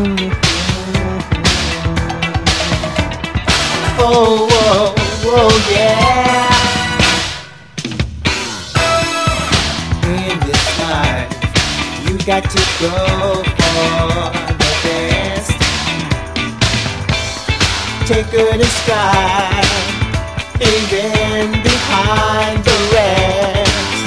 Oh, oh, oh, yeah. In this life, you got to go for the best. Take it in stride, even behind the rest.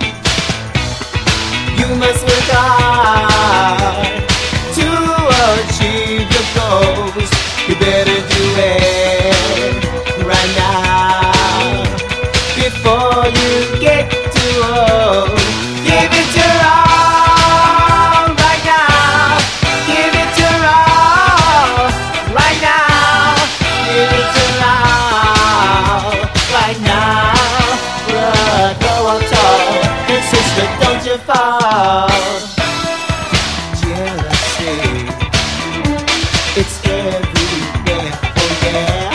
You must work hard to achieve your goals. You better do it right now before you get too old. Give it your all right now. Give it your all right now. Give it your all right now. Go on tall, and sister, don't you fall. Jealousy, it's everywhere, oh yeah.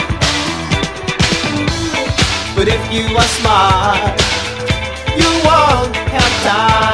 But if you are smart, you won't have time.